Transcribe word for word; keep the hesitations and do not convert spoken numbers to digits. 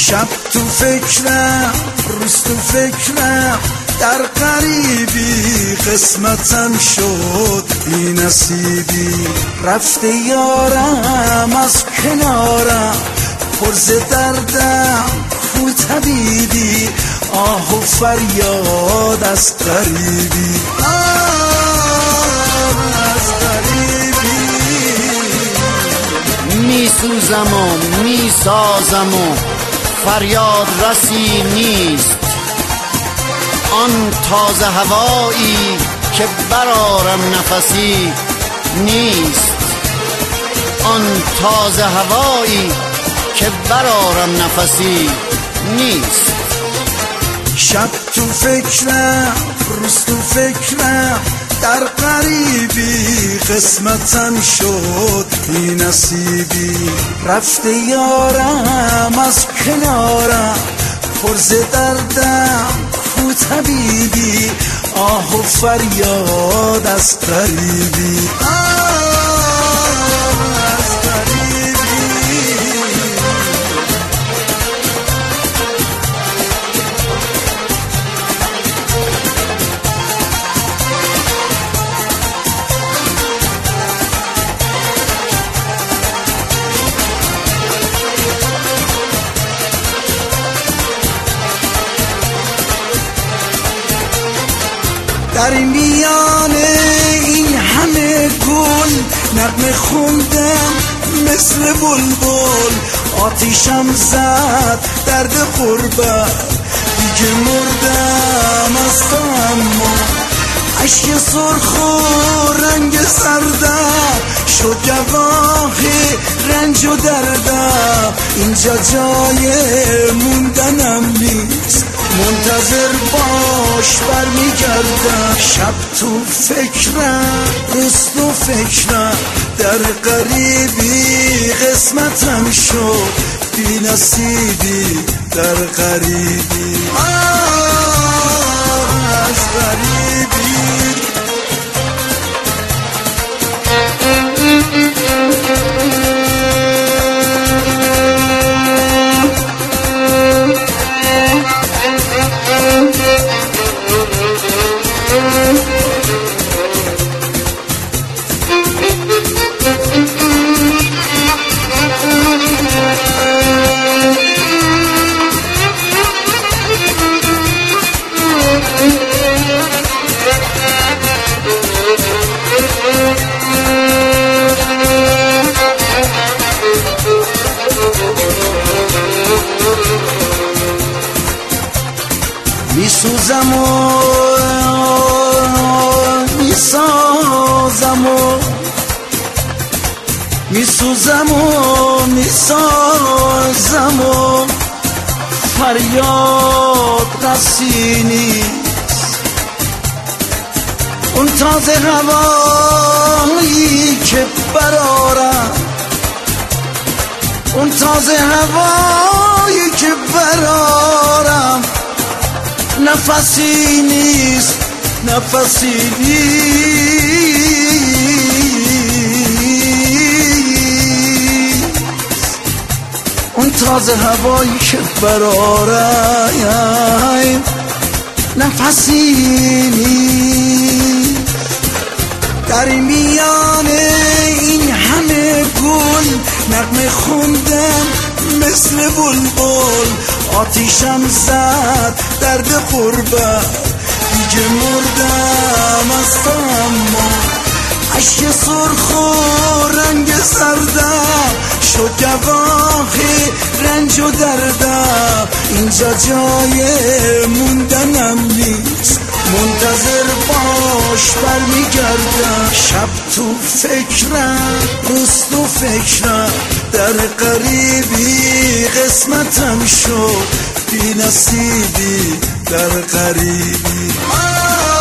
شب تو فکرم روز تو فکرم در غریبی قسمتم شد بی نصیبی رفته یارم از کنارم پرز دردم کو طبیبی آه و فریاد از غریبی آه از غریبی می سوزم و می سازم و فریاد رسی نیست آن تازه هوایی که برارم نفسی نیست آن تازه هوایی که برارم نفسی نیست شب تو فکرم روز تو فکرم در غریبی قسمتم شد بی نصیبی رفته یارم از کنارم پرز دردم کو طبیبی آه و فریاد از غریبی آه از غریبی در میان این همه گل نغمه خوندم مثل بلبل آتیشم زد درد غربت دیگه مردم از تحمل اشک سرخ و رنگ سردم شد گواه رنج و دردم اینجا جای موندنم نیست منتظر باش برمیگردم شب تو فکرم روز تو فکرم در غریبی قسمتم شد بی نصیبی در غریبی آه از غریبی می سوزم و می سازم و می سوزم و می سازم و فریاد رسی نیست اون تازه هوایی که برارم اون تازه هوایی که برارم نفسی نیست نفسی نیست اون تازه هوایی که برارم نفسی نیست در میان این همه گل نغمه خوندم مثل بلبل آتیشم زد درد غربت دیگه مردم از تحمل اشک سرخ و رنگ سردم شد گواه رنج و دردم اینجا جای موندنم نیست منتظر باش برمیگردم شب تو فکرم روز تو فکرم در غریبی قسمتم شد بی نصیبی در غریبی